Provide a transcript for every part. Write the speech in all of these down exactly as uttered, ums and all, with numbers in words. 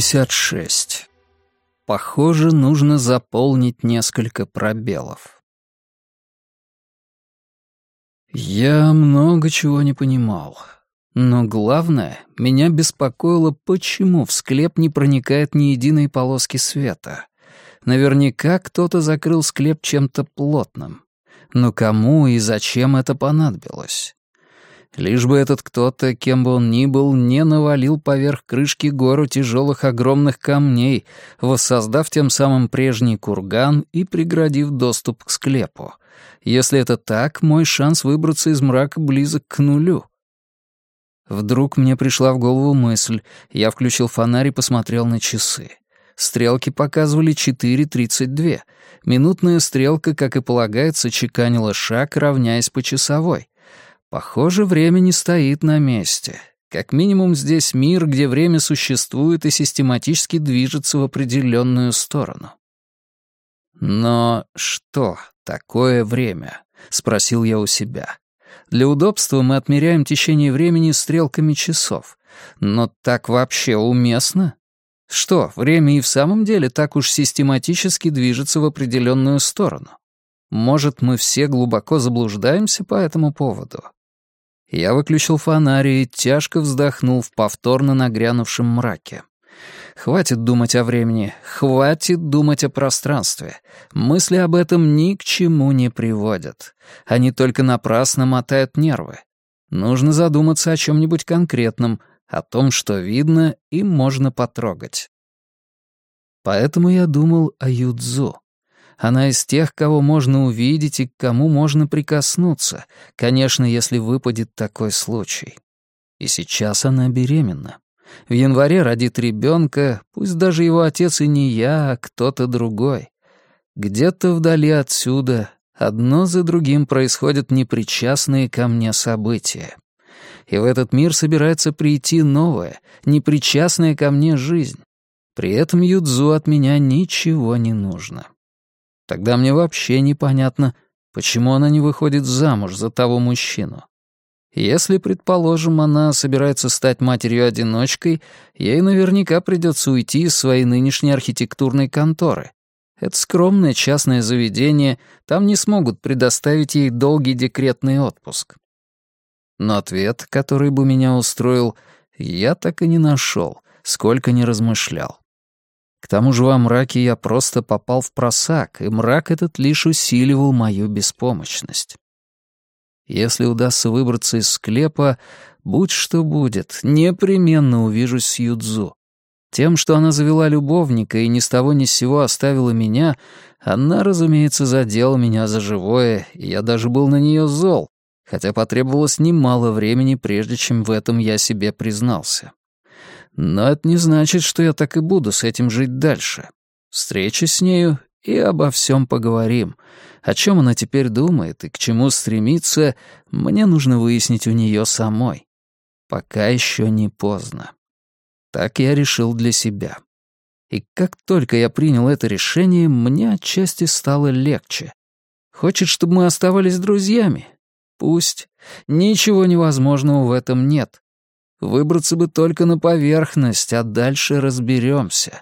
пятьдесят шесть. Похоже, нужно заполнить несколько пробелов. Я много чего не понимал. Но главное, меня беспокоило, почему в склеп не проникает ни единой полоски света. Наверняка кто-то закрыл склеп чем-то плотным. Но кому и зачем это понадобилось? Лишь бы этот кто-то, кем бы он ни был, не навалил поверх крышки гору тяжелых огромных камней, воссоздав тем самым прежний курган и преградив доступ к склепу. Если это так, мой шанс выбраться из мрака близок к нулю. Вдруг мне пришла в голову мысль. Я включил фонарь и посмотрел на часы. Стрелки показывали четыре тридцать два. Минутная стрелка, как и полагается, чеканила шаг, равняясь по часовой. Похоже, время не стоит на месте. Как минимум здесь мир, где время существует и систематически движется в определенную сторону. «Но что такое время?» — спросил я у себя. Для удобства мы отмеряем течение времени стрелками часов. Но так вообще уместно? Что, время и в самом деле так уж систематически движется в определенную сторону? Может, мы все глубоко заблуждаемся по этому поводу? Я выключил фонарь и тяжко вздохнул в повторно нагрянувшем мраке. Хватит думать о времени, хватит думать о пространстве. Мысли об этом ни к чему не приводят. Они только напрасно мотают нервы. Нужно задуматься о чем-нибудь конкретном, о том, что видно и можно потрогать. Поэтому я думал о Юдзу. Она из тех, кого можно увидеть и к кому можно прикоснуться, конечно, если выпадет такой случай. И сейчас она беременна. В январе родит ребенка, пусть даже его отец и не я, а кто-то другой. Где-то вдали отсюда одно за другим происходят непричастные ко мне события. И в этот мир собирается прийти новая, непричастная ко мне жизнь. При этом Юдзу от меня ничего не нужно. Тогда мне вообще непонятно, почему она не выходит замуж за того мужчину. Если, предположим, она собирается стать матерью-одиночкой, ей наверняка придется уйти из своей нынешней архитектурной конторы. Это скромное частное заведение, там не смогут предоставить ей долгий декретный отпуск. Но ответ, который бы меня устроил, я так и не нашел, сколько ни размышлял. К тому же во мраке я просто попал в просак, и мрак этот лишь усиливал мою беспомощность. Если удастся выбраться из склепа, будь что будет, непременно увижусь с Юдзу. Тем, что она завела любовника и ни с того ни с сего оставила меня, она, разумеется, задела меня за живое, и я даже был на нее зол, хотя потребовалось немало времени, прежде чем в этом я себе признался. Но это не значит, что я так и буду с этим жить дальше. Встреча с нею и обо всем поговорим. О чем она теперь думает и к чему стремится, мне нужно выяснить у нее самой. Пока еще не поздно. Так я решил для себя. И как только я принял это решение, мне отчасти стало легче. Хочет, чтобы мы оставались друзьями? Пусть. Ничего невозможного в этом нет. Выбраться бы только на поверхность, а дальше разберемся.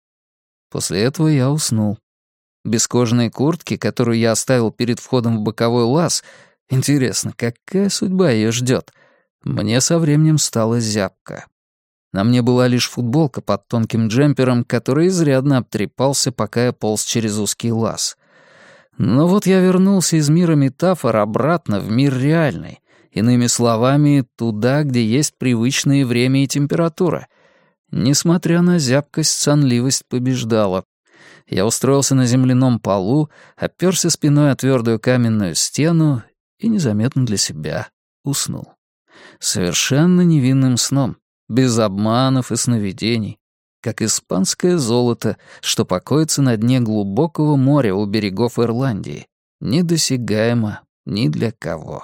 После этого я уснул. Без кожаной куртки, которую я оставил перед входом в боковой лаз, интересно, какая судьба ее ждет, мне со временем стало зябко. На мне была лишь футболка под тонким джемпером, который изрядно обтрепался, пока я полз через узкий лаз. Но вот я вернулся из мира метафор обратно в мир реальный. Иными словами, туда, где есть привычное время и температура. Несмотря на зябкость, сонливость побеждала. Я устроился на земляном полу, оперся спиной о твердую каменную стену и незаметно для себя уснул. Совершенно невинным сном, без обманов и сновидений, как испанское золото, что покоится на дне глубокого моря у берегов Ирландии, недосягаемо ни для кого.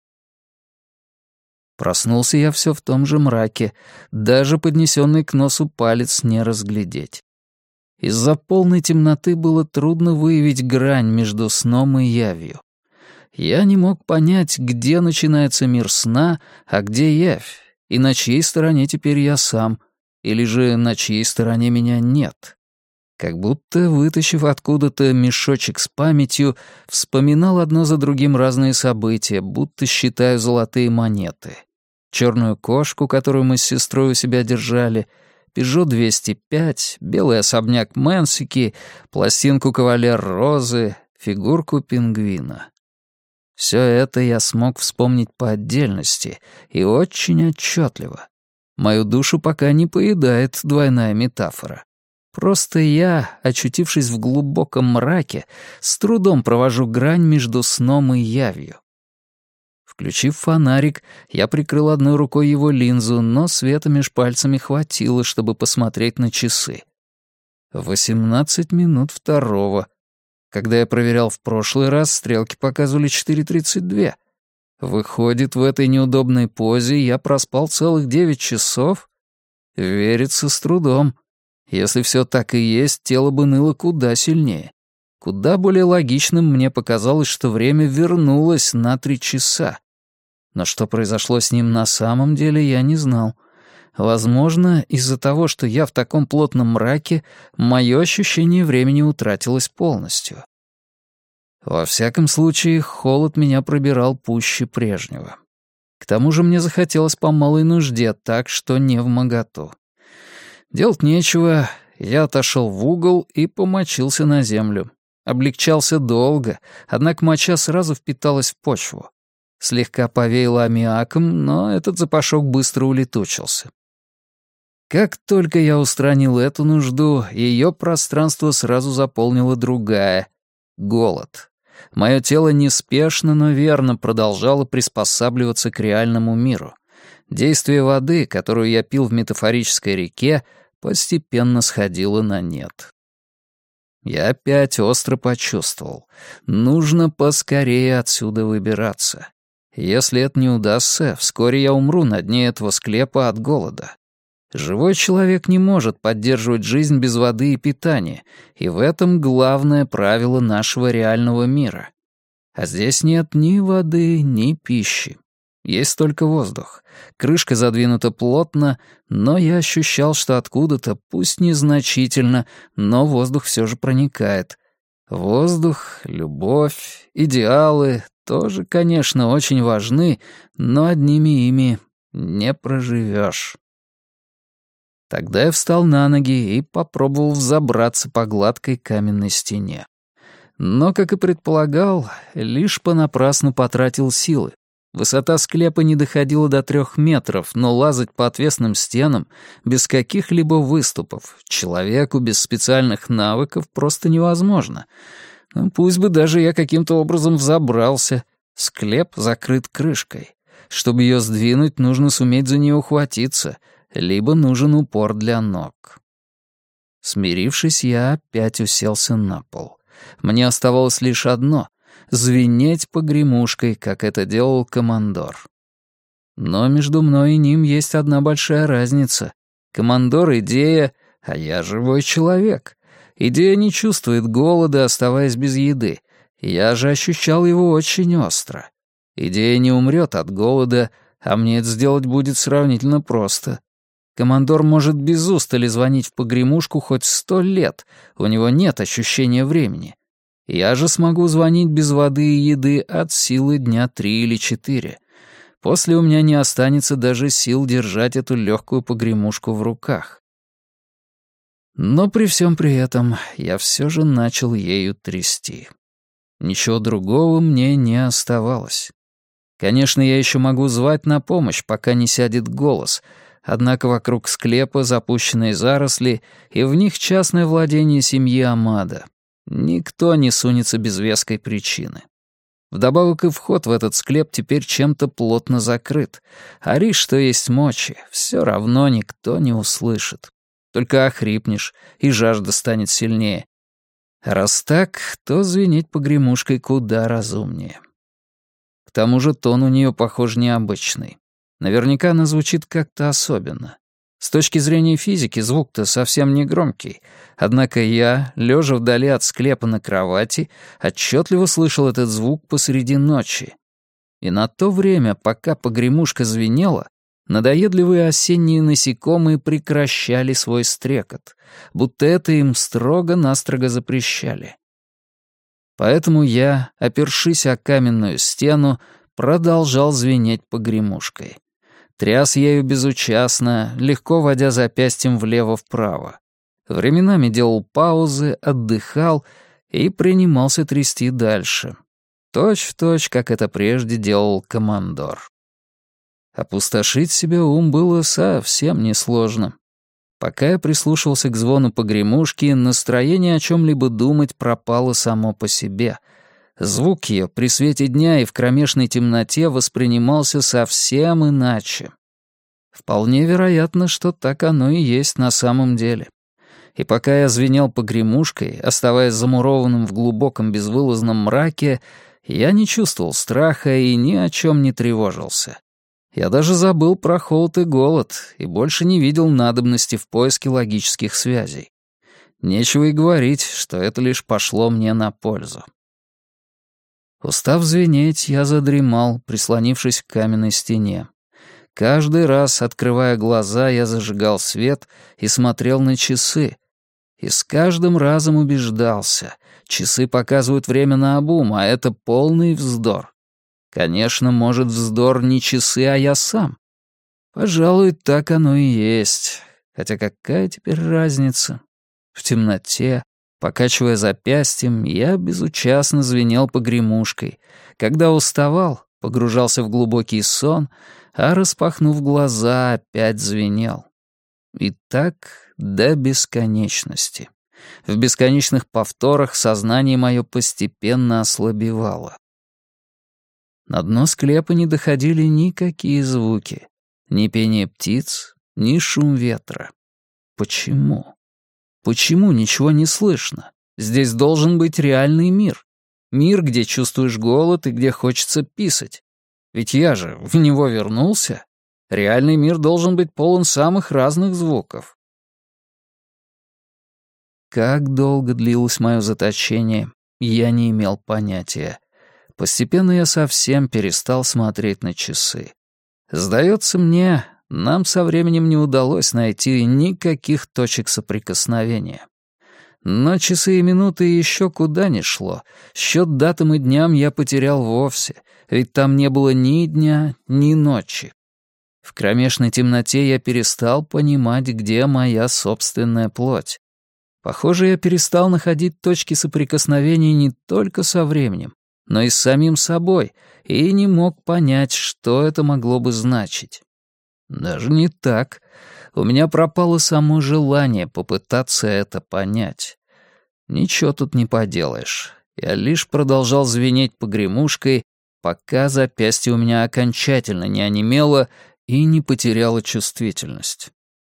Проснулся я все в том же мраке, даже поднесенный к носу палец не разглядеть. Из-за полной темноты было трудно выявить грань между сном и явью. Я не мог понять, где начинается мир сна, а где явь, и на чьей стороне теперь я сам. Или же на чьей стороне меня нет? Как будто, вытащив откуда-то мешочек с памятью, вспоминал одно за другим разные события, будто считаю золотые монеты. Черную кошку, которую мы с сестрой у себя держали, Пежо двести пять, белый особняк Мэнсики, пластинку «Кавалер Розы», фигурку пингвина. Все это я смог вспомнить по отдельности и очень отчетливо. Мою душу пока не поедает двойная метафора. Просто я, очутившись в глубоком мраке, с трудом провожу грань между сном и явью. Включив фонарик, я прикрыл одной рукой его линзу, но света меж пальцами хватило, чтобы посмотреть на часы. Восемнадцать минут второго. Когда я проверял в прошлый раз, стрелки показывали четыре тридцать два. Выходит, в этой неудобной позе я проспал целых девять часов? Верится с трудом. Если все так и есть, тело бы ныло куда сильнее. Куда более логичным мне показалось, что время вернулось на три часа. Но что произошло с ним на самом деле, я не знал. Возможно, из-за того, что я в таком плотном мраке, мое ощущение времени утратилось полностью. Во всяком случае, холод меня пробирал пуще прежнего. К тому же мне захотелось по малой нужде, так что не вмоготу. Делать нечего, я отошел в угол и помочился на землю. Облегчался долго, однако моча сразу впиталась в почву. Слегка повеяло аммиаком, но этот запашок быстро улетучился. Как только я устранил эту нужду, ее пространство сразу заполнила другая — голод. Мое тело неспешно, но верно продолжало приспосабливаться к реальному миру. Действие воды, которую я пил в метафорической реке, постепенно сходило на нет. Я опять остро почувствовал. Нужно поскорее отсюда выбираться. Если это не удастся, вскоре я умру на дне этого склепа от голода. Живой человек не может поддерживать жизнь без воды и питания, и в этом главное правило нашего реального мира. А здесь нет ни воды, ни пищи. Есть только воздух. Крышка задвинута плотно, но я ощущал, что откуда-то, пусть незначительно, но воздух все же проникает. Воздух, любовь, идеалы тоже, конечно, очень важны, но одними ими не проживешь. Тогда я встал на ноги и попробовал взобраться по гладкой каменной стене. Но, как и предполагал, лишь понапрасну потратил силы. Высота склепа не доходила до трех метров, но лазать по отвесным стенам без каких-либо выступов человеку без специальных навыков просто невозможно. Ну, пусть бы даже я каким-то образом взобрался. Склеп закрыт крышкой. Чтобы ее сдвинуть, нужно суметь за нее ухватиться, либо нужен упор для ног. Смирившись, я опять уселся на пол. Мне оставалось лишь одно — звенеть погремушкой, как это делал командор. Но между мной и ним есть одна большая разница. Командор — идея, а я живой человек. Идея не чувствует голода, оставаясь без еды. Я же ощущал его очень остро. Идея не умрет от голода, а мне это сделать будет сравнительно просто. Командор может без устали звонить в погремушку хоть сто лет, у него нет ощущения времени. Я же смогу звонить без воды и еды от силы дня три или четыре. После у меня не останется даже сил держать эту легкую погремушку в руках. Но при всем при этом я все же начал ею трясти. Ничего другого мне не оставалось. Конечно, я еще могу звать на помощь, пока не сядет голос, однако вокруг склепа запущенные заросли, и в них частное владение семьи Амада. Никто не сунется без веской причины. Вдобавок и вход в этот склеп теперь чем-то плотно закрыт. Ори, что есть мочи, все равно никто не услышит. Только охрипнешь, и жажда станет сильнее. Раз так, то звенеть погремушкой куда разумнее. К тому же тон у нее, похоже, необычный. Наверняка она звучит как-то особенно. С точки зрения физики звук-то совсем не громкий, однако я, лежа вдали от склепа на кровати, отчетливо слышал этот звук посреди ночи. И на то время, пока погремушка звенела, Надоедливые осенние насекомые прекращали свой стрекот, будто это им строго-настрого запрещали. Поэтому я, опершись о каменную стену, продолжал звенеть погремушкой. Тряс ею безучастно, легко водя запястьем влево-вправо. Временами делал паузы, отдыхал и принимался трясти дальше. Точь-в-точь, как это прежде делал командор. Опустошить себе ум было совсем несложно. Пока я прислушивался к звону погремушки, настроение о чем-либо думать пропало само по себе. Звук ее при свете дня и в кромешной темноте воспринимался совсем иначе. Вполне вероятно, что так оно и есть на самом деле. И пока я звенел погремушкой, оставаясь замурованным в глубоком безвылазном мраке, я не чувствовал страха и ни о чем не тревожился. Я даже забыл про холод и голод и больше не видел надобности в поиске логических связей. Нечего и говорить, что это лишь пошло мне на пользу. Устав звенеть, я задремал, прислонившись к каменной стене. Каждый раз, открывая глаза, я зажигал свет и смотрел на часы. И с каждым разом убеждался, часы показывают время наобум, а это полный вздор. Конечно, может, вздор не часы, а я сам. Пожалуй, так оно и есть. Хотя какая теперь разница? В темноте, покачивая запястьем, я безучастно звенел погремушкой. Когда уставал, погружался в глубокий сон, а, распахнув глаза, опять звенел. И так до бесконечности. В бесконечных повторах сознание мое постепенно ослабевало. На дно склепа не доходили никакие звуки. Ни пение птиц, ни шум ветра. Почему? Почему ничего не слышно? Здесь должен быть реальный мир. Мир, где чувствуешь голод и где хочется писать. Ведь я же в него вернулся. Реальный мир должен быть полон самых разных звуков. Как долго длилось мое заточение, я не имел понятия. Постепенно я совсем перестал смотреть на часы. Сдается мне, нам со временем не удалось найти никаких точек соприкосновения. Но часы и минуты еще куда ни шло. Счет датам и дням я потерял вовсе, ведь там не было ни дня, ни ночи. В кромешной темноте я перестал понимать, где моя собственная плоть. Похоже, я перестал находить точки соприкосновения не только со временем, но и с самим собой, и не мог понять, что это могло бы значить. Даже не так. У меня пропало само желание попытаться это понять. Ничего тут не поделаешь. Я лишь продолжал звенеть погремушкой, пока запястье у меня окончательно не онемело и не потеряло чувствительность.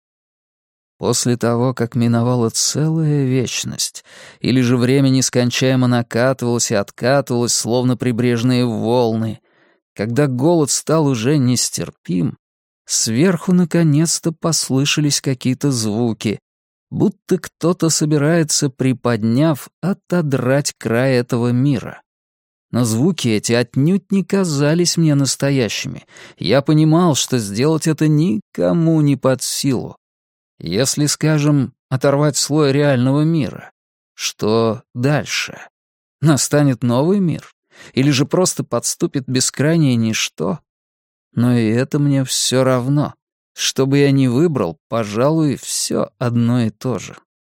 После того, как миновала целая вечность, или же время нескончаемо накатывалось и откатывалось, словно прибрежные волны, когда голод стал уже нестерпим, сверху наконец-то послышались какие-то звуки, будто кто-то собирается, приподняв, отодрать край этого мира. Но звуки эти отнюдь не казались мне настоящими. Я понимал, что сделать это никому не под силу. Если, скажем, оторвать слой реального мира, что дальше? Настанет новый мир? Или же просто подступит бескрайнее ничто? Но и это мне все равно. Что бы я ни выбрал, пожалуй, все одно и то же.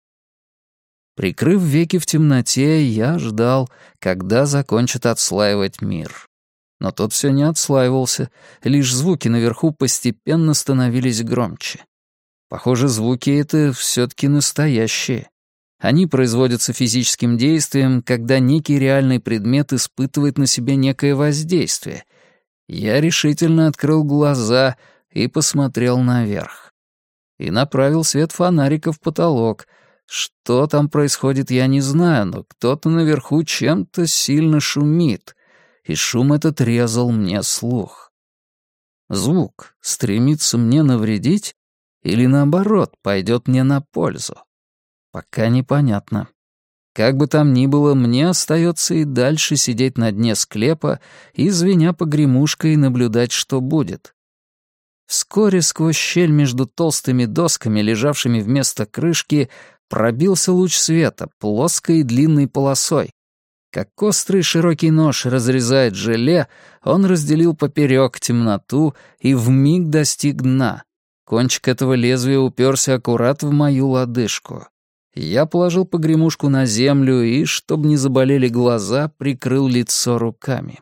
Прикрыв веки в темноте, я ждал, когда закончат отслаивать мир. Но тот все не отслаивался, лишь звуки наверху постепенно становились громче. Похоже, звуки это все-таки настоящие. Они производятся физическим действием, когда некий реальный предмет испытывает на себе некое воздействие. Я решительно открыл глаза и посмотрел наверх. И направил свет фонарика в потолок. Что там происходит, я не знаю, но кто-то наверху чем-то сильно шумит, и шум этот резал мне слух. Звук стремится мне навредить или, наоборот, пойдет мне на пользу? Пока непонятно. Как бы там ни было, мне остается и дальше сидеть на дне склепа и, звеня погремушкой, наблюдать, что будет. Вскоре сквозь щель между толстыми досками, лежавшими вместо крышки, пробился луч света плоской и длинной полосой. Как острый широкий нож разрезает желе, он разделил поперек темноту и вмиг достиг дна. Кончик этого лезвия уперся аккурат в мою лодыжку. Я положил погремушку на землю и, чтобы не заболели глаза, прикрыл лицо руками.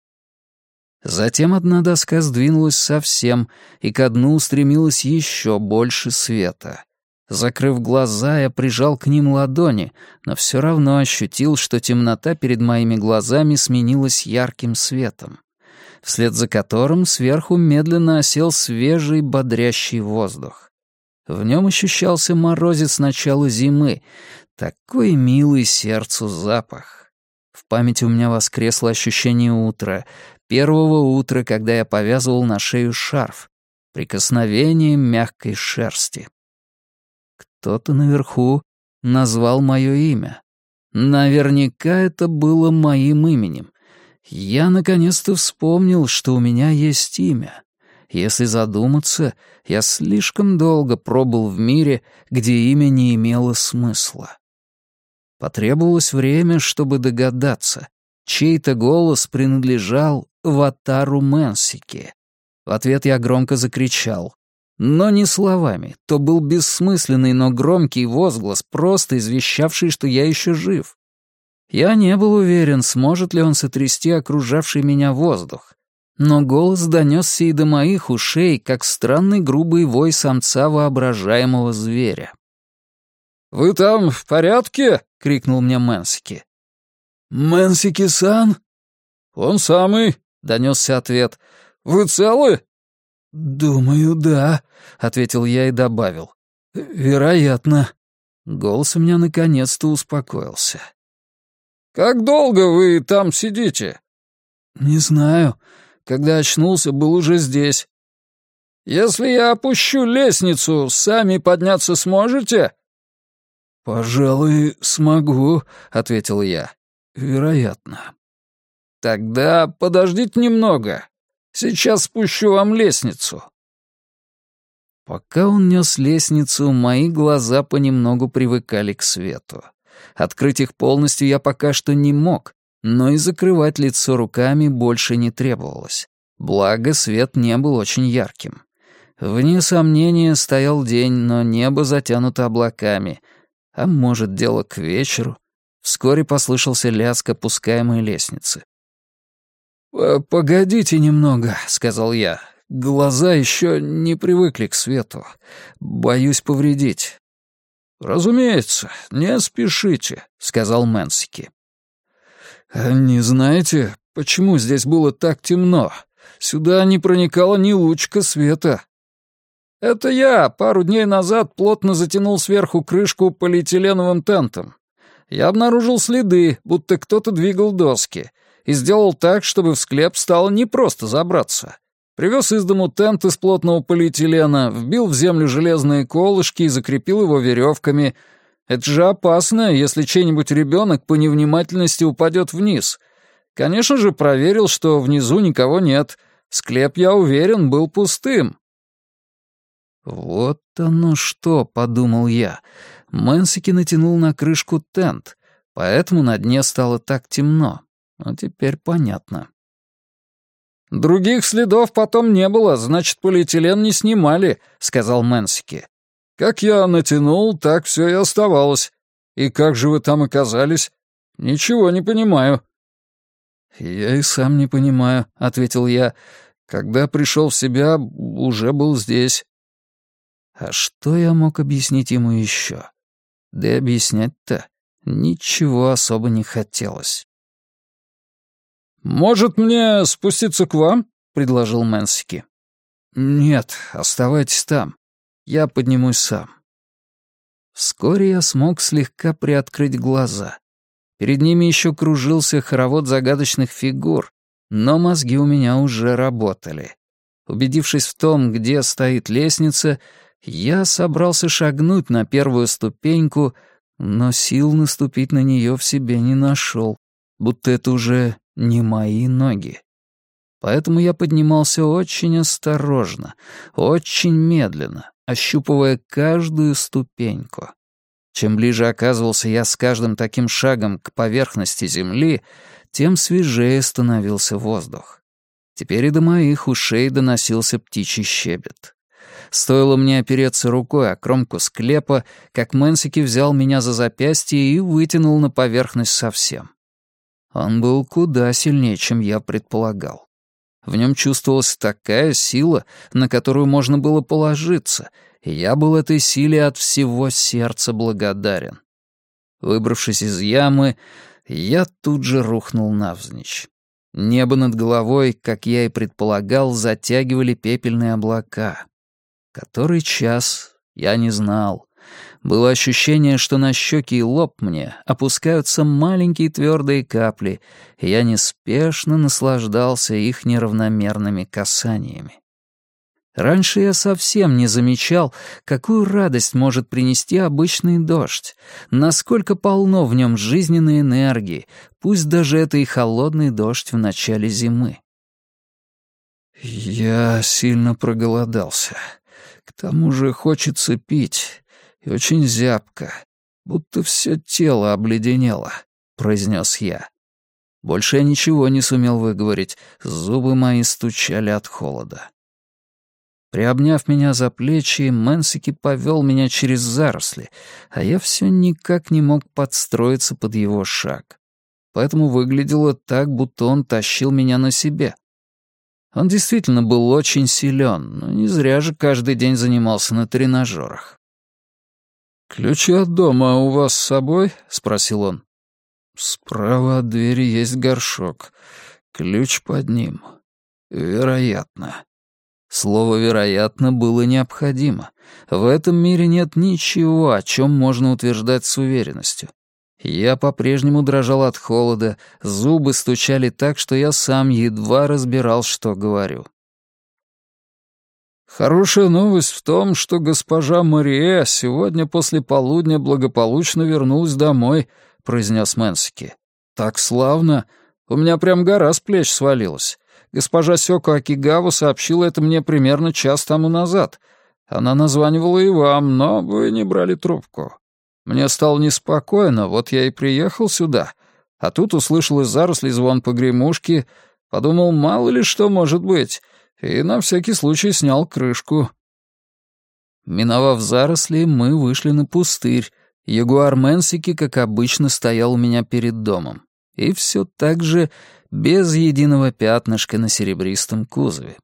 Затем одна доска сдвинулась совсем, и ко дну устремилось еще больше света. Закрыв глаза, я прижал к ним ладони, но все равно ощутил, что темнота перед моими глазами сменилась ярким светом, вслед за которым сверху медленно осел свежий бодрящий воздух. В нем ощущался морозец начала зимы, такой милый сердцу запах. В памяти у меня воскресло ощущение утра, первого утра, когда я повязывал на шею шарф, прикосновение мягкой шерсти. Кто-то наверху назвал мое имя. Наверняка это было моим именем. Я наконец-то вспомнил, что у меня есть имя. Если задуматься, я слишком долго пробыл в мире, где имя не имело смысла. Потребовалось время, чтобы догадаться. Чей-то голос принадлежал Ватару Менсики. В ответ я громко закричал. Но не словами. То был бессмысленный, но громкий возглас, просто извещавший, что я еще жив. Я не был уверен, сможет ли он сотрясти окружавший меня воздух. Но голос донесся и до моих ушей, как странный грубый вой самца воображаемого зверя. «Вы там в порядке?» — крикнул мне Менсики. «Менсики-сан?» «Он самый», — донесся ответ. «Вы целы?» «Думаю, да», — ответил я и добавил. «Вероятно». Голос у меня наконец-то успокоился. «Как долго вы там сидите?» «Не знаю. Когда очнулся, был уже здесь». «Если я опущу лестницу, сами подняться сможете?» «Пожалуй, смогу», — ответил я. «Вероятно». «Тогда подождите немного. Сейчас спущу вам лестницу». Пока он нес лестницу, мои глаза понемногу привыкали к свету. Открыть их полностью я пока что не мог, но и закрывать лицо руками больше не требовалось. Благо, свет не был очень ярким. Вне сомнения стоял день, но небо затянуто облаками. А может, дело к вечеру. Вскоре послышался лязг опускаемой лестницы. «Погодите немного», — сказал я. «Глаза еще не привыкли к свету. Боюсь повредить». «Разумеется, не спешите», — сказал Менсики. «Не знаете, почему здесь было так темно? Сюда не проникало ни лучика света». «Это я пару дней назад плотно затянул сверху крышку полиэтиленовым тентом. Я обнаружил следы, будто кто-то двигал доски, и сделал так, чтобы в склеп стало непросто забраться. Привез из дому тент из плотного полиэтилена, вбил в землю железные колышки и закрепил его веревками. Это же опасно, если чей-нибудь ребенок по невнимательности упадет вниз. Конечно же, проверил, что внизу никого нет. Склеп, я уверен, был пустым». «Вот оно что», — подумал я. Менсики натянул на крышку тент, поэтому на дне стало так темно. Но теперь понятно. «Других следов потом не было, значит, полиэтилен не снимали», — сказал Менсики. «Как я натянул, так все и оставалось. И как же вы там оказались? Ничего не понимаю». «Я и сам не понимаю», — ответил я. «Когда пришел в себя, уже был здесь». А что я мог объяснить ему еще? Да и объяснять-то ничего особо не хотелось. «Может, мне спуститься к вам?» — предложил Менсики. «Нет, оставайтесь там. Я поднимусь сам». Вскоре я смог слегка приоткрыть глаза. Перед ними еще кружился хоровод загадочных фигур, но мозги у меня уже работали. Убедившись в том, где стоит лестница, я собрался шагнуть на первую ступеньку, но сил наступить на нее в себе не нашел, будто это уже не мои ноги. Поэтому я поднимался очень осторожно, очень медленно, ощупывая каждую ступеньку. Чем ближе оказывался я с каждым таким шагом к поверхности земли, тем свежее становился воздух. Теперь и до моих ушей доносился птичий щебет. Стоило мне опереться рукой о кромку склепа, как Мэнсики взял меня за запястье и вытянул на поверхность совсем. Он был куда сильнее, чем я предполагал. В нем чувствовалась такая сила, на которую можно было положиться, и я был этой силе от всего сердца благодарен. Выбравшись из ямы, я тут же рухнул навзничь. Небо над головой, как я и предполагал, затягивали пепельные облака. Который час, я не знал. Было ощущение, что на щеки и лоб мне опускаются маленькие твердые капли, и я неспешно наслаждался их неравномерными касаниями. Раньше я совсем не замечал, какую радость может принести обычный дождь, насколько полно в нем жизненной энергии, пусть даже это и холодный дождь в начале зимы. Я сильно проголодался. К тому же хочется пить, и очень зябко, будто все тело обледенело, — произнес я. Больше я ничего не сумел выговорить, зубы мои стучали от холода. Приобняв меня за плечи, Мэнсики повел меня через заросли, а я все никак не мог подстроиться под его шаг. Поэтому выглядело так, будто он тащил меня на себе. Он действительно был очень силен, но не зря же каждый день занимался на тренажерах. «Ключи от дома у вас с собой?» — спросил он. «Справа от двери есть горшок. Ключ под ним. Вероятно». Слово «вероятно» было необходимо. В этом мире нет ничего, о чем можно утверждать с уверенностью. Я по-прежнему дрожал от холода, зубы стучали так, что я сам едва разбирал, что говорю. «Хорошая новость в том, что госпожа Мария сегодня после полудня благополучно вернулась домой», — произнес Мэнсики. «Так славно! У меня прям гора с плеч свалилась. Госпожа Сёко Акигава сообщила это мне примерно час тому назад. Она названивала и вам, но вы не брали трубку. Мне стало неспокойно, вот я и приехал сюда. А тут услышал из зарослей звон погремушки, подумал, мало ли что может быть, и на всякий случай снял крышку». Миновав заросли, мы вышли на пустырь. Ягуар Мэнсики, как обычно, стоял у меня перед домом. И все так же без единого пятнышка на серебристом кузове.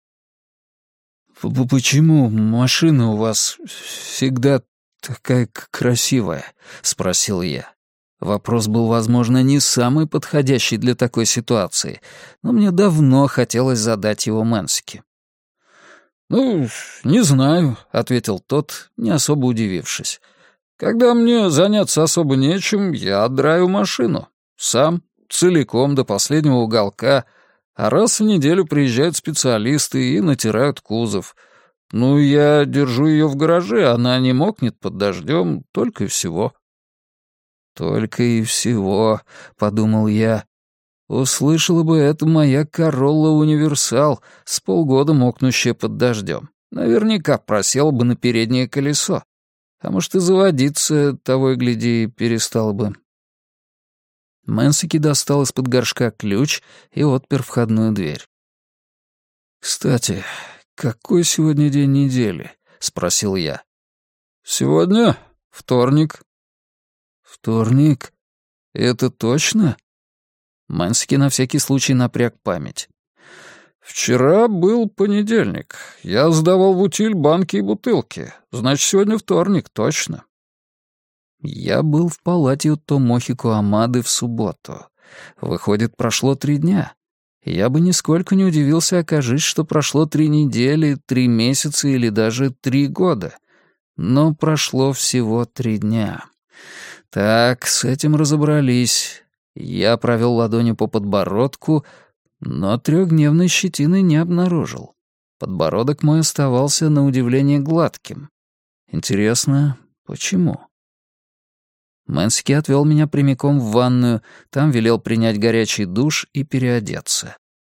«Почему машина у вас всегда такая красивая?» — спросил я. Вопрос был, возможно, не самый подходящий для такой ситуации, но мне давно хотелось задать его Мэнсики. «Ну, не знаю», — ответил тот, не особо удивившись. «Когда мне заняться особо нечем, я драю машину. Сам, целиком, до последнего уголка, а раз в неделю приезжают специалисты и натирают кузов. Ну, я держу ее в гараже, она не мокнет под дождем, только и всего». «Только и всего», — подумал я. Услышала бы это моя Королла Универсал, с полгода мокнущая под дождем. Наверняка просела бы на переднее колесо. А может, и заводиться, того и гляди, перестала бы. Мэнсики достал из-под горшка ключ и отпер входную дверь. «Кстати, какой сегодня день недели?» — спросил я. «Сегодня вторник». «Вторник? Это точно?» Мэнсики на всякий случай напряг память. «Вчера был понедельник. Я сдавал в утиль банки и бутылки. Значит, сегодня вторник, точно». Я был в палате у Томохи Куамады в субботу. Выходит, прошло три дня. Я бы нисколько не удивился, окажись, что прошло три недели, три месяца или даже три года. Но прошло всего три дня. Так, с этим разобрались. Я провел ладонью по подбородку, но трехдневной щетины не обнаружил. Подбородок мой оставался на удивление гладким. Интересно, почему? Мэнсики отвел меня прямиком в ванную, там велел принять горячий душ и переодеться.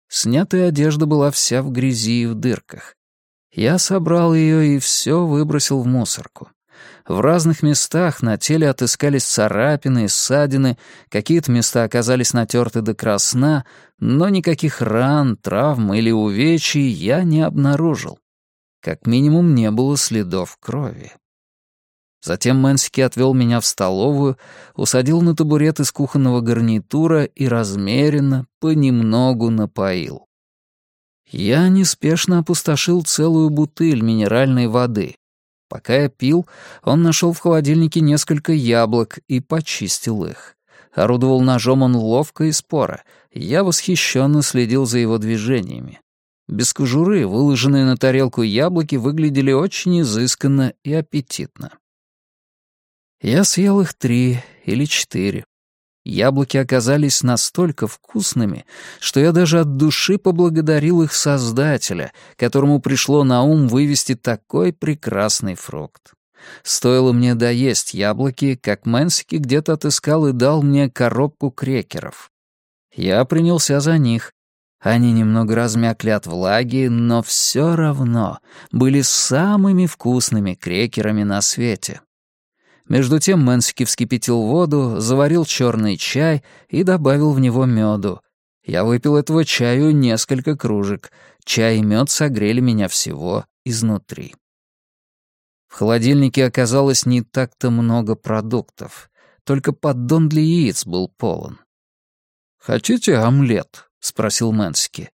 Снятая одежда была вся в грязи и в дырках. Я собрал ее и все выбросил в мусорку. В разных местах на теле отыскались царапины и ссадины, какие-то места оказались натерты до красна, но никаких ран, травм или увечий я не обнаружил. Как минимум не было следов крови. Затем Мэнсики отвел меня в столовую, усадил на табурет из кухонного гарнитура и размеренно, понемногу напоил. Я неспешно опустошил целую бутыль минеральной воды. Пока я пил, он нашел в холодильнике несколько яблок и почистил их. Орудовал ножом он ловко и споро. Я восхищенно следил за его движениями. Без кожуры, выложенные на тарелку яблоки, выглядели очень изысканно и аппетитно. Я съел их три или четыре. Яблоки оказались настолько вкусными, что я даже от души поблагодарил их создателя, которому пришло на ум вывести такой прекрасный фрукт. Стоило мне доесть яблоки, как Мэнсики где-то отыскал и дал мне коробку крекеров. Я принялся за них. Они немного размякли от влаги, но все равно были самыми вкусными крекерами на свете. Между тем Мэнсики вскипятил воду, заварил черный чай и добавил в него меду. Я выпил этого чаю несколько кружек. Чай и мед согрели меня всего изнутри. В холодильнике оказалось не так-то много продуктов. Только поддон для яиц был полон. «Хотите омлет?» — спросил Мэнсики.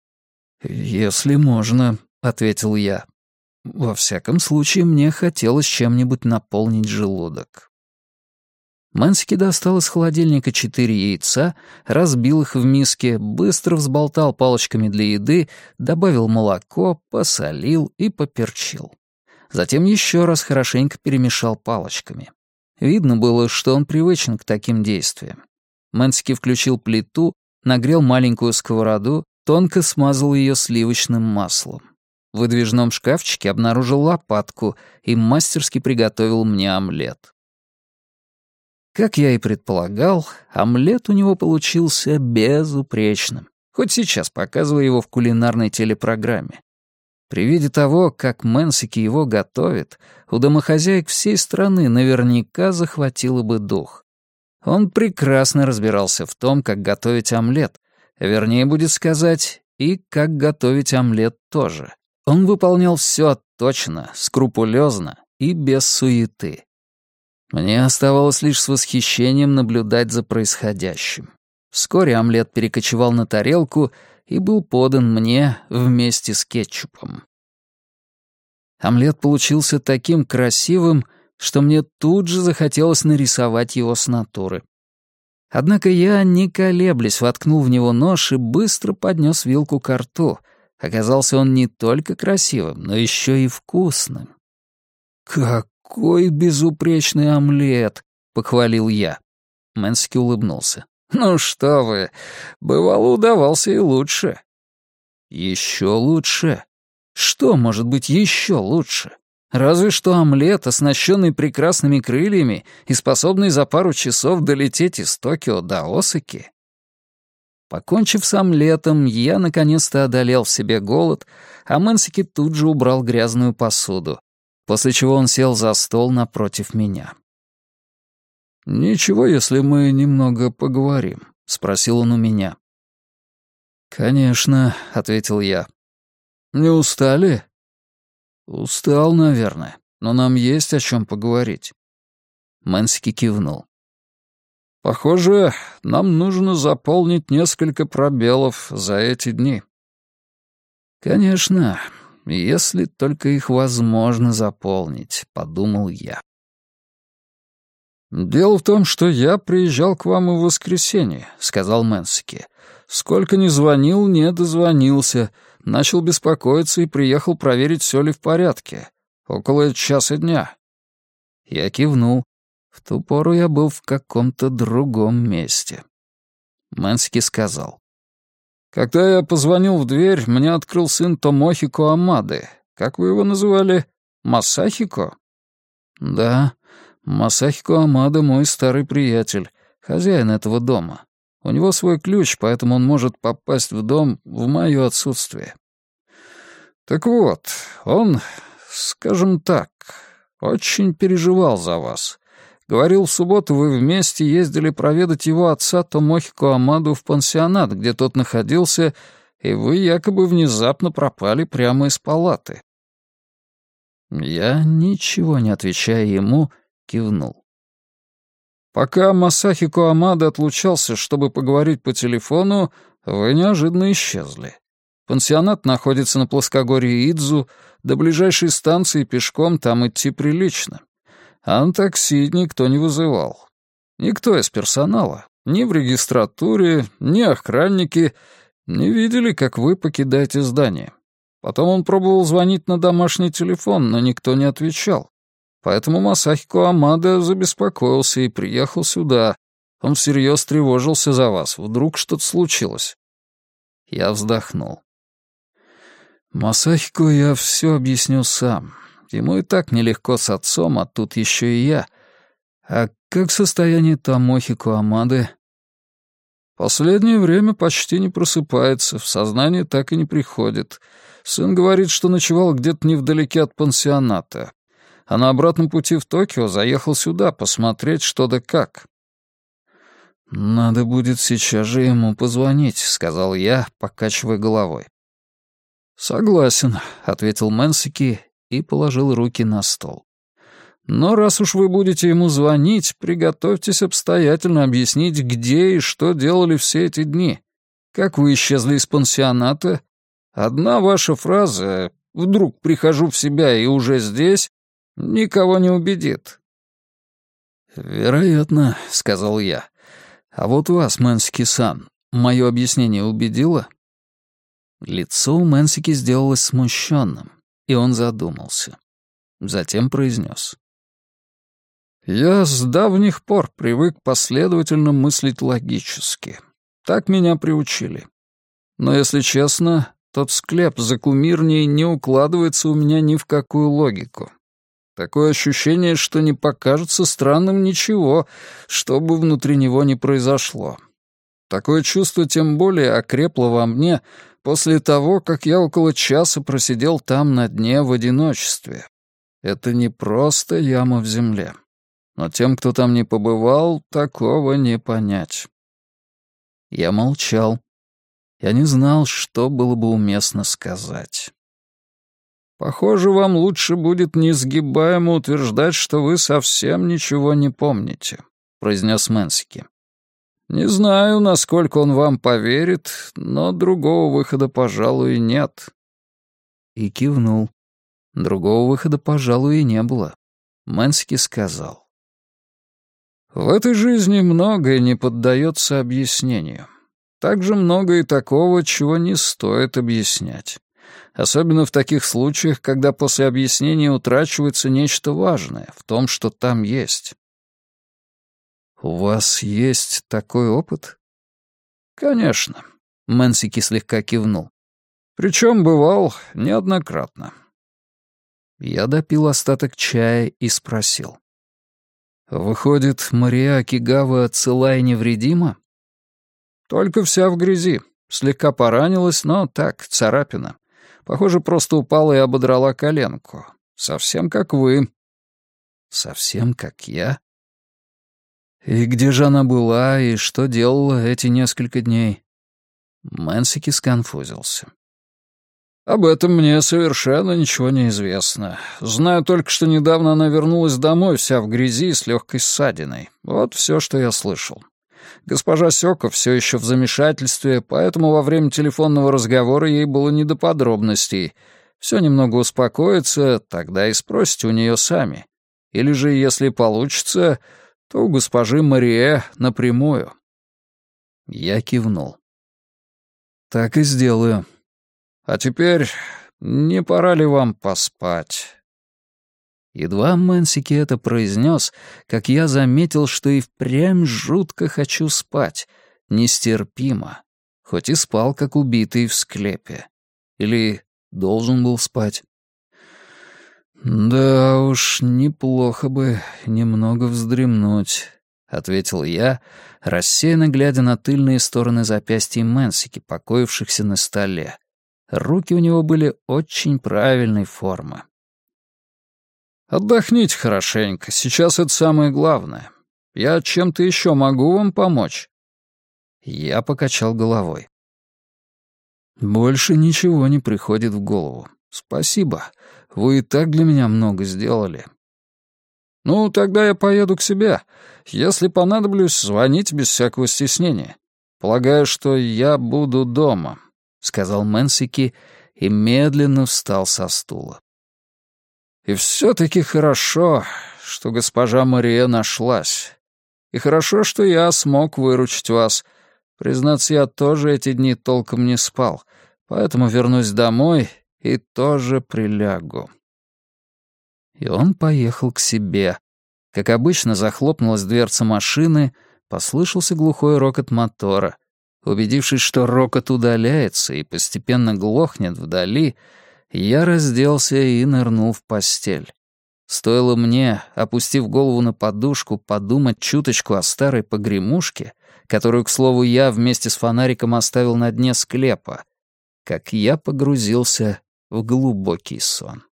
«Если можно», — ответил я. Во всяком случае, мне хотелось чем-нибудь наполнить желудок. Мэнсики достал из холодильника четыре яйца, разбил их в миске, быстро взболтал палочками для еды, добавил молоко, посолил и поперчил. Затем еще раз хорошенько перемешал палочками. Видно было, что он привычен к таким действиям. Мэнсики включил плиту, нагрел маленькую сковороду, тонко смазал ее сливочным маслом. В выдвижном шкафчике обнаружил лопатку и мастерски приготовил мне омлет. Как я и предполагал, омлет у него получился безупречным, хоть сейчас показываю его в кулинарной телепрограмме. При виде того, как Мэнсики его готовит, у домохозяек всей страны наверняка захватило бы дух. Он прекрасно разбирался в том, как готовить омлет, вернее, будет сказать, и как готовить омлет тоже. Он выполнял все точно, скрупулезно и без суеты. Мне оставалось лишь с восхищением наблюдать за происходящим. Вскоре омлет перекочевал на тарелку и был подан мне вместе с кетчупом. Омлет получился таким красивым, что мне тут же захотелось нарисовать его с натуры. Однако я, не колеблясь, воткнул в него нож и быстро поднес вилку ко рту. Оказался он не только красивым, но еще и вкусным. «Какой безупречный омлет!» — похвалил я. Мэнсики улыбнулся. «Ну что вы, бывало, удавался и лучше». «Еще лучше? Что может быть еще лучше? Разве что омлет, оснащенный прекрасными крыльями и способный за пару часов долететь из Токио до Осаки». Покончив с омлетом, я наконец-то одолел в себе голод, а Мэнсики тут же убрал грязную посуду, после чего он сел за стол напротив меня. «Ничего, если мы немного поговорим?» — спросил он у меня. «Конечно», — ответил я. «Не устали?» «Устал, наверное, но нам есть о чем поговорить». Мэнсики кивнул. «Похоже, нам нужно заполнить несколько пробелов за эти дни». «Конечно, если только их возможно заполнить», — подумал я. «Дело в том, что я приезжал к вам и в воскресенье», — сказал Мэнсики. «Сколько ни звонил, не дозвонился. Начал беспокоиться и приехал проверить, все ли в порядке. Около часа дня». Я кивнул. В ту пору я был в каком-то другом месте. Мэнсики сказал. «Когда я позвонил в дверь, мне открыл сын Томохико Амады. Как вы его называли? Масахико?» «Да, Масахико Амада мой старый приятель, хозяин этого дома. У него свой ключ, поэтому он может попасть в дом в моё отсутствие. Так вот, он, скажем так, очень переживал за вас. Говорил, в субботу вы вместе ездили проведать его отца Томохико Амаду в пансионат, где тот находился, и вы якобы внезапно пропали прямо из палаты. Я, ничего не отвечая ему, кивнул. Пока Масахико Амада отлучался, чтобы поговорить по телефону, вы неожиданно исчезли. Пансионат находится на плоскогорье Идзу, до ближайшей станции пешком там идти прилично. А на такси никто не вызывал. Никто из персонала, ни в регистратуре, ни охранники не видели, как вы покидаете здание. Потом он пробовал звонить на домашний телефон, но никто не отвечал. Поэтому Масахико Амада забеспокоился и приехал сюда. Он всерьез тревожился за вас. Вдруг что-то случилось. Я вздохнул. Масахико я все объясню сам. Ему и так нелегко с отцом, а тут еще и я. А как состояние Томохико Амады? Последнее время почти не просыпается, в сознание так и не приходит. Сын говорит, что ночевал где-то невдалеке от пансионата. А на обратном пути в Токио заехал сюда посмотреть, что да как. «Надо будет сейчас же ему позвонить», — сказал я, покачивая головой. «Согласен», — ответил Мэнсики и положил руки на стол. «Но раз уж вы будете ему звонить, приготовьтесь обстоятельно объяснить, где и что делали все эти дни. Как вы исчезли из пансионата? Одна ваша фраза «вдруг прихожу в себя и уже здесь» никого не убедит». «Вероятно», — сказал я. «А вот вас, Мэнсики-сан, мое объяснение убедило?» Лицо у Мэнсики сделалось смущенным, и он задумался. Затем произнес. «Я с давних пор привык последовательно мыслить логически. Так меня приучили. Но, если честно, тот склеп за кумирней не укладывается у меня ни в какую логику. Такое ощущение, что не покажется странным ничего, что бы внутри него ни произошло. Такое чувство тем более окрепло во мне после того, как я около часа просидел там на дне в одиночестве. Это не просто яма в земле. Но тем, кто там не побывал, такого не понять». Я молчал. Я не знал, что было бы уместно сказать. «Похоже, вам лучше будет несгибаемо утверждать, что вы совсем ничего не помните», — произнес Мэнсики. «Не знаю, насколько он вам поверит, но другого выхода, пожалуй, нет». И кивнул. Другого выхода, пожалуй, и не было. Мэнсики сказал. «В этой жизни многое не поддается объяснению. Также много и такого, чего не стоит объяснять. Особенно в таких случаях, когда после объяснения утрачивается нечто важное в том, что там есть». «У вас есть такой опыт?» «Конечно», — Мэнсики слегка кивнул. «Причем бывал неоднократно». Я допил остаток чая и спросил. «Выходит, Мария Акигава цела и невредима?» «Только вся в грязи. Слегка поранилась, но так, царапина. Похоже, просто упала и ободрала коленку. Совсем как вы». «Совсем как я?» «И где же она была, и что делала эти несколько дней?» Мэнсики сконфузился. «Об этом мне совершенно ничего не известно. Знаю только, что недавно она вернулась домой вся в грязи с легкой ссадиной. Вот все, что я слышал. Госпожа Сёко все еще в замешательстве, поэтому во время телефонного разговора ей было не до подробностей. Все немного успокоится, тогда и спросите у нее сами. Или же, если получится, то у госпожи Марие напрямую». Я кивнул. «Так и сделаю. А теперь не пора ли вам поспать?» Едва Мэнсики это произнес, как я заметил, что и впрямь жутко хочу спать, нестерпимо, хоть и спал, как убитый в склепе. Или должен был спать. Да уж, неплохо бы немного вздремнуть, ответил я, рассеянно глядя на тыльные стороны запястья Мэнсики, покоившихся на столе. Руки у него были очень правильной формы. «Отдохните хорошенько, сейчас это самое главное. Я чем-то еще могу вам помочь?» Я покачал головой. «Больше ничего не приходит в голову. Спасибо, вы и так для меня много сделали». «Ну, тогда я поеду к себе. Если понадоблюсь, звоните без всякого стеснения. Полагаю, что я буду дома», — сказал Мэнсики и медленно встал со стула. «И все-таки хорошо, что госпожа Мария нашлась. И хорошо, что я смог выручить вас. Признаться, я тоже эти дни толком не спал, поэтому вернусь домой и тоже прилягу». И он поехал к себе. Как обычно, захлопнулась дверца машины, послышался глухой рокот мотора. Убедившись, что рокот удаляется и постепенно глохнет вдали, я разделся и нырнул в постель. Стоило мне, опустив голову на подушку, подумать чуточку о старой погремушке, которую, к слову, я вместе с фонариком оставил на дне склепа, как я погрузился в глубокий сон.